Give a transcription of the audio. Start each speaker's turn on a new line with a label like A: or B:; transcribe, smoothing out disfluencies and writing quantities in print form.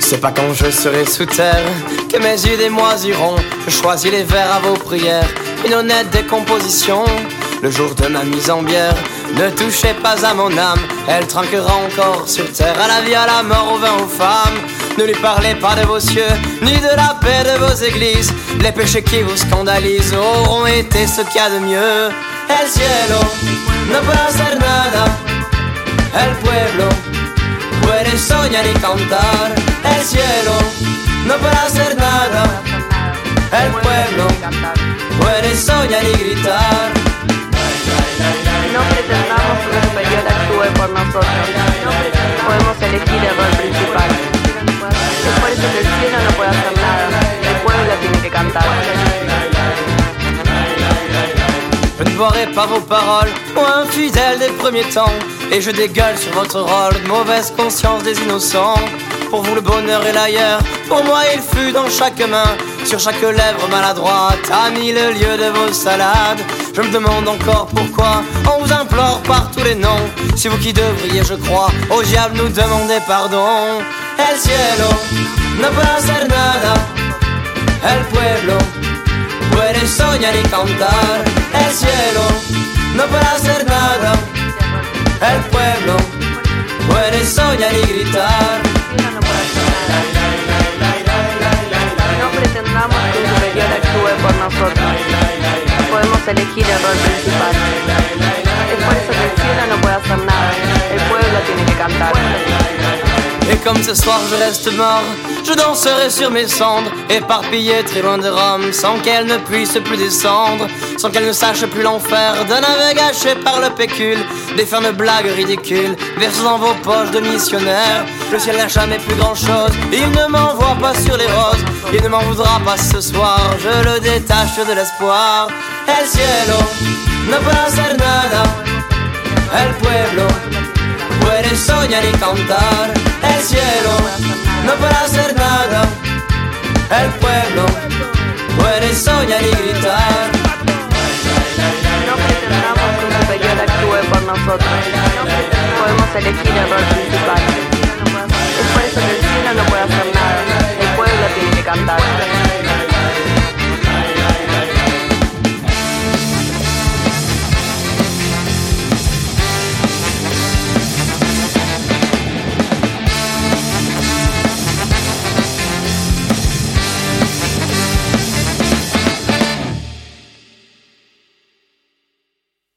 A: C'est pas quand je serai sous terre que mes idées moisiront. Je choisis les vers à vos prières, une honnête décomposition. Le jour de ma mise en bière, ne touchez pas à mon âme, elle trinquera encore sur terre. À la vie, à la mort, au vin, aux femmes. Ne lui parlez pas de vos cieux, ni de la paix de vos églises. Les péchés qui vous scandalisent auront été ce qu'il y a de mieux. El cielo no puede hacer nada, el pueblo puede soñar y cantar. El cielo no puede hacer nada, el pueblo puede soñar y gritar.
B: No pretendamos que un superior actúe por nosotros. Podemos elegir el rol principal. Es por eso que el cielo no puede hacer nada. El pueblo tiene que cantar.
A: Je ne boirai pas vos paroles, moi infidèle des premiers temps. Et je dégueule sur votre rôle de mauvaise conscience des innocents. Pour vous le bonheur est l'ailleurs, pour moi il fut dans chaque main. Sur chaque lèvre maladroite, à mille lieues de vos salades. Je me demande encore pourquoi on vous implore par tous les noms. C'est vous qui devriez, je crois, au diable nous demander pardon. El cielo no puede hacer nada, el pueblo puede soñar y cantar. El cielo no puede hacer nada, el pueblo puede soñar y gritar.
B: No pretendamos que un superior actúe por nosotros. Podemos elegir el rol principal. Es por eso que el cielo no puede hacer nada. El pueblo tiene que cantar.
A: Et comme ce soir je reste mort, je danserai sur mes cendres, éparpillées très loin de Rome, sans qu'elle ne puisse plus descendre, sans qu'elle ne sache plus l'enfer d'un aveugle gâché par le pécule, des fermes blagues ridicules, versées dans vos poches de missionnaires. Le ciel n'a jamais plus grand chose, il ne m'envoie pas sur les roses, il ne m'en voudra pas ce soir, je le détache de l'espoir. El cielo no puede hacer nada, el pueblo puede soñar y cantar. El cielo no puede hacer nada, el pueblo puede soñar y gritar.
B: No pretendamos que un superior actúe por nosotros. Podemos elegir el rol principal. Es por eso que el cielo no puede hacer nada. El pueblo tiene que cantar.